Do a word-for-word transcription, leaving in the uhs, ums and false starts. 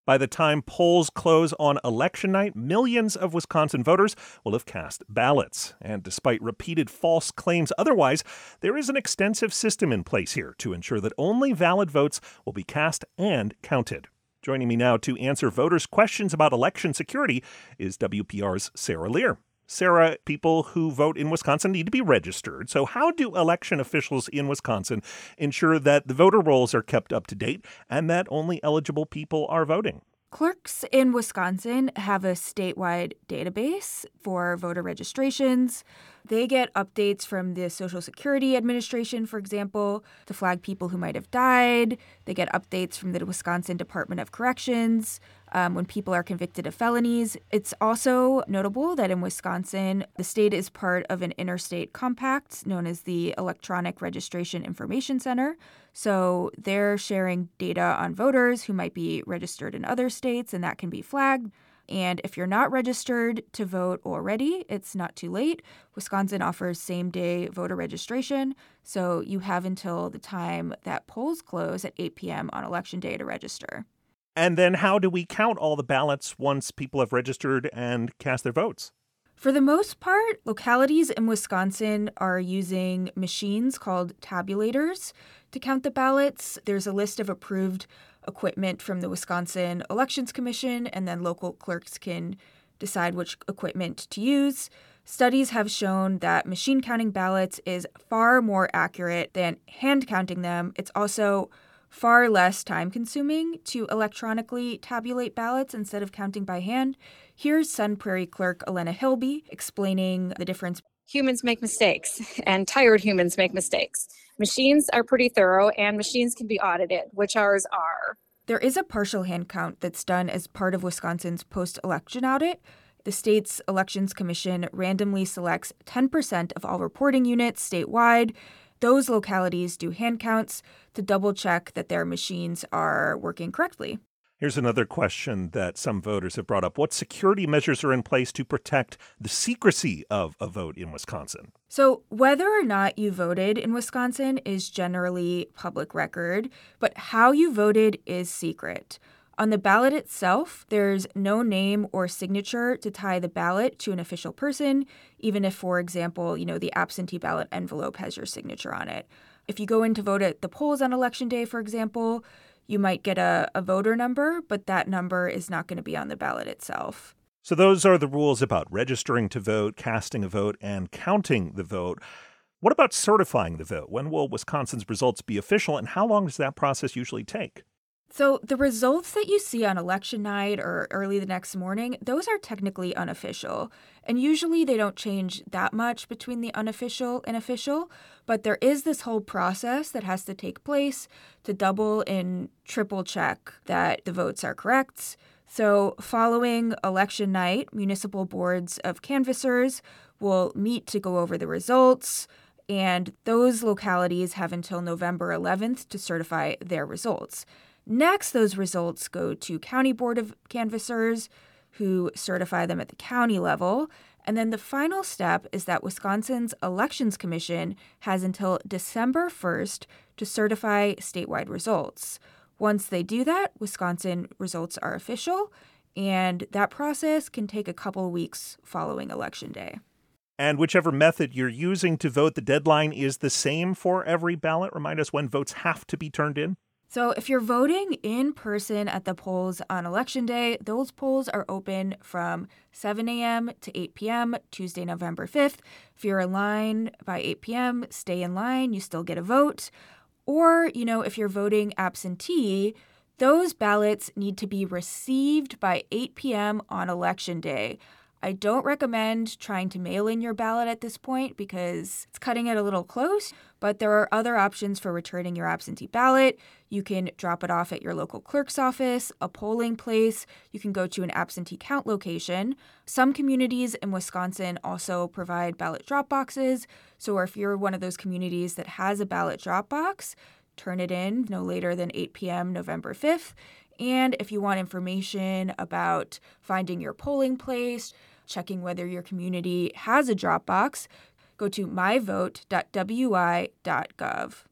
By the time polls close on election night, millions of Wisconsin voters will have cast ballots. And despite repeated false claims otherwise, there is an extensive system in place here to ensure that only valid votes will be cast and counted. Joining me now to answer voters' questions about election security is W P R's Sarah Lear. Sarah, people who vote in Wisconsin need to be registered. So how do election officials in Wisconsin ensure that the voter rolls are kept up to date and that only eligible people are voting? Clerks in Wisconsin have a statewide database for voter registrations. They get updates from the Social Security Administration, for example, to flag people who might have died. They get updates from the Wisconsin Department of Corrections um, when people are convicted of felonies. It's also notable that in Wisconsin, the state is part of an interstate compact known as the Electronic Registration Information Center. So they're sharing data on voters who might be registered in other states, and that can be flagged. And if you're not registered to vote already, it's not too late. Wisconsin offers same-day voter registration, so you have until the time that polls close at eight p.m. on Election Day to register. And then how do we count all the ballots once people have registered and cast their votes? For the most part, localities in Wisconsin are using machines called tabulators to count the ballots. There's a list of approved equipment from the Wisconsin Elections Commission, and then local clerks can decide which equipment to use. Studies have shown that machine counting ballots is far more accurate than hand counting them. It's also far less time-consuming to electronically tabulate ballots instead of counting by hand. Here's Sun Prairie Clerk Elena Hilby explaining the difference. Humans make mistakes, and tired humans make mistakes. Machines are pretty thorough, and machines can be audited, which ours are. There is a partial hand count that's done as part of Wisconsin's post-election audit. The state's Elections Commission randomly selects ten percent of all reporting units statewide. Those localities do hand counts to double-check that their machines are working correctly. Here's another question that some voters have brought up. What security measures are in place to protect the secrecy of a vote in Wisconsin? So whether or not you voted in Wisconsin is generally public record, but how you voted is secret. On the ballot itself, there's no name or signature to tie the ballot to an official person, even if, for example, you know, the absentee ballot envelope has your signature on it. If you go in to vote at the polls on Election Day, for example, you might get a, a voter number, but that number is not going to be on the ballot itself. So those are the rules about registering to vote, casting a vote, and counting the vote. What about certifying the vote? When will Wisconsin's results be official, and how long does that process usually take? So the results that you see on election night or early the next morning, those are technically unofficial. And usually they don't change that much between the unofficial and official. But there is this whole process that has to take place to double and triple check that the votes are correct. So following election night, municipal boards of canvassers will meet to go over the results. And those localities have until November eleventh to certify their results. Next, those results go to County Board of Canvassers, who certify them at the county level. And then the final step is that Wisconsin's Elections Commission has until December first to certify statewide results. Once they do that, Wisconsin results are official, and that process can take a couple weeks following Election Day. And whichever method you're using to vote, the deadline is the same for every ballot. Remind us when votes have to be turned in. So if you're voting in person at the polls on Election Day, those polls are open from seven a.m. to eight p.m. Tuesday, November fifth. If you're in line by eight p.m., stay in line. You still get a vote. Or, you know, if you're voting absentee, those ballots need to be received by eight p.m. on Election Day. I don't recommend trying to mail in your ballot at this point because it's cutting it a little close, but there are other options for returning your absentee ballot. You can drop it off at your local clerk's office, a polling place. You can go to an absentee count location. Some communities in Wisconsin also provide ballot drop boxes. So if you're one of those communities that has a ballot drop box, turn it in no later than eight p.m. November fifth. And if you want information about finding your polling place, checking whether your community has a drop box, go to my vote dot w i dot gov.